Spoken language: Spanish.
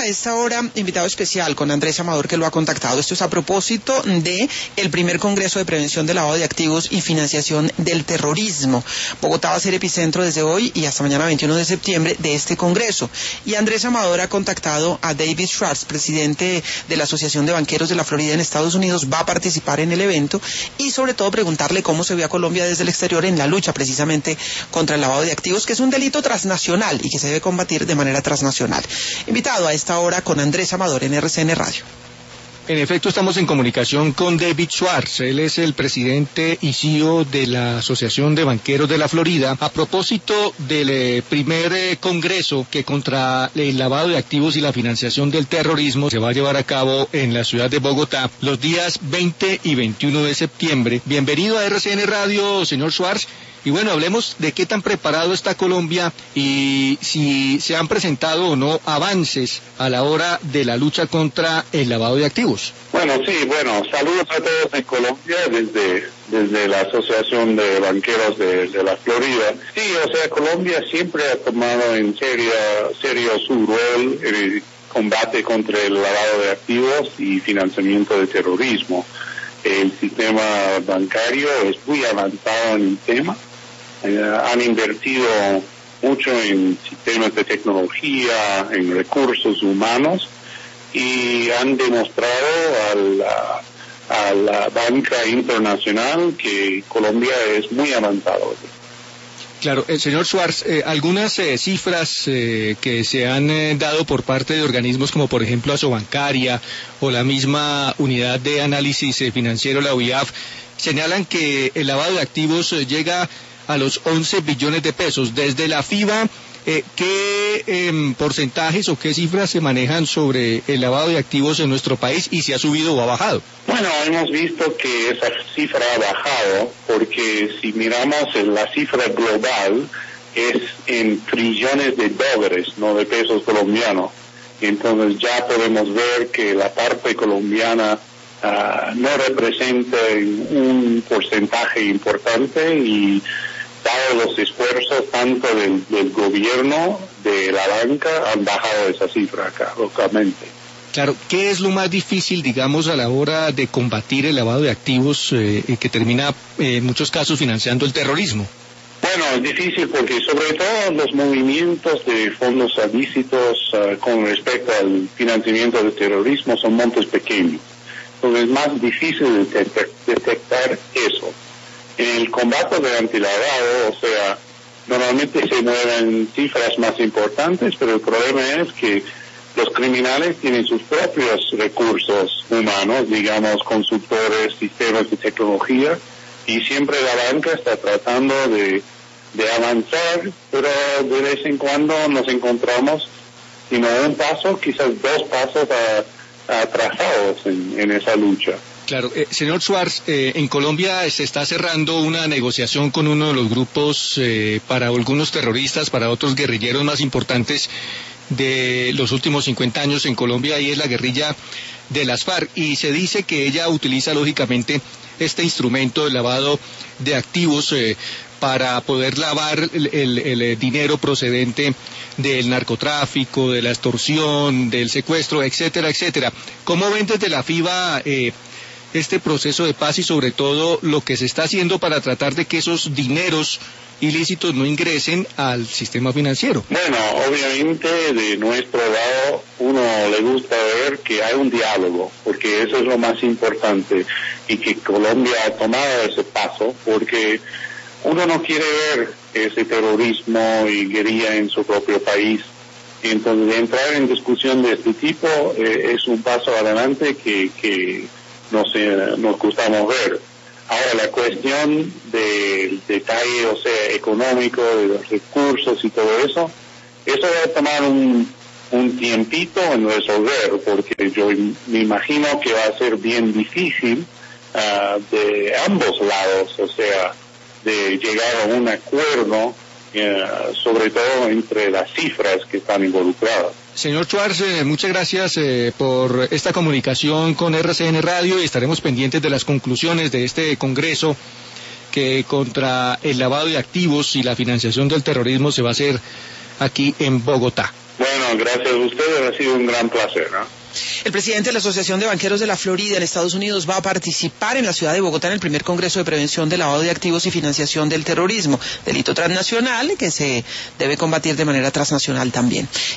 a esta hora invitado especial con Andrés Amador, que lo ha contactado. Esto es a propósito de el primer Congreso de Prevención del Lavado de Activos y Financiación del Terrorismo. Bogotá va a ser epicentro desde hoy y hasta mañana 21 de septiembre de este Congreso. Y Andrés Amador ha contactado a David Schwartz, presidente de la Asociación de Banqueros de la Florida en Estados Unidos. Va a participar en el evento y sobre todo preguntarle cómo se ve a Colombia desde el exterior en la lucha precisamente contra el lavado de activos, que es un delito transnacional y que se debe combatir de manera transnacional. Invitado a esta hora con Andrés Amador en RCN Radio. En efecto, estamos en comunicación con David Schwartz. Él es el presidente y CEO de la Asociación de Banqueros de la Florida. A propósito del primer congreso que contra el lavado de activos y la financiación del terrorismo se va a llevar a cabo en la ciudad de Bogotá los días 20 y 21 de septiembre. Bienvenido a RCN Radio, señor Schwartz. Y bueno, hablemos de qué tan preparado está Colombia y si se han presentado o no avances a la hora de la lucha contra el lavado de activos. Saludos a todos en Colombia desde la Asociación de Banqueros de la Florida. Sí, Colombia siempre ha tomado en serio su rol en el combate contra el lavado de activos y financiamiento de terrorismo. El sistema bancario es muy avanzado en el tema. Han invertido mucho en sistemas de tecnología, en recursos humanos, y han demostrado a la banca internacional que Colombia es muy avanzado. Claro, señor Schwartz, algunas cifras que se han dado por parte de organismos como por ejemplo Asobancaria o la misma Unidad de Análisis Financiero, la UIAF, señalan que el lavado de activos llega a los 11 billones de pesos. Desde la FIBA, ¿qué porcentajes o qué cifras se manejan sobre el lavado de activos en nuestro país y si ha subido o ha bajado? Bueno, hemos visto que esa cifra ha bajado porque si miramos la cifra global es en trillones de dólares, no de pesos colombianos. Entonces ya podemos ver que la parte colombiana no representa un porcentaje importante y dado los esfuerzos tanto del gobierno, de la banca, han bajado esa cifra acá localmente. Claro, ¿qué es lo más difícil, digamos, a la hora de combatir el lavado de activos que termina en muchos casos financiando el terrorismo? Bueno, es difícil porque sobre todo los movimientos de fondos ilícitos con respecto al financiamiento del terrorismo son montos pequeños. Entonces es más difícil detectar eso. En el combate de antilavado, normalmente se mueven cifras más importantes, pero el problema es que los criminales tienen sus propios recursos humanos, digamos, consultores, sistemas de tecnología, y siempre la banca está tratando de avanzar, pero de vez en cuando nos encontramos, si no un paso, quizás dos pasos atrasados en esa lucha. Claro, señor Schwartz, en Colombia se está cerrando una negociación con uno de los grupos para algunos terroristas, para otros guerrilleros más importantes de los últimos 50 años en Colombia, y es la guerrilla de las FARC, y se dice que ella utiliza lógicamente este instrumento de lavado de activos para poder lavar el dinero procedente del narcotráfico, de la extorsión, del secuestro, etcétera, etcétera. ¿Cómo ven desde la FIBA este proceso de paz y sobre todo lo que se está haciendo para tratar de que esos dineros ilícitos no ingresen al sistema financiero? Bueno, obviamente de nuestro lado uno le gusta ver que hay un diálogo, porque eso es lo más importante, y que Colombia ha tomado ese paso, porque uno no quiere ver ese terrorismo y guerrilla en su propio país. Entonces entrar en discusión de este tipo es un paso adelante que nos gustamos ver. Ahora, la cuestión del detalle, económico, de los recursos y todo eso va a tomar un tiempito en resolver, porque yo me imagino que va a ser bien difícil de ambos lados, de llegar a un acuerdo, sobre todo entre las cifras que están involucradas. Señor Schwartz, muchas gracias por esta comunicación con RCN Radio, y estaremos pendientes de las conclusiones de este congreso que contra el lavado de activos y la financiación del terrorismo se va a hacer aquí en Bogotá. Bueno, No, gracias a ustedes, ha sido un gran placer, ¿no? El presidente de la Asociación de Banqueros de la Florida en Estados Unidos va a participar en la ciudad de Bogotá en el primer Congreso de Prevención de Lavado de Activos y Financiación del Terrorismo, delito transnacional que se debe combatir de manera transnacional también.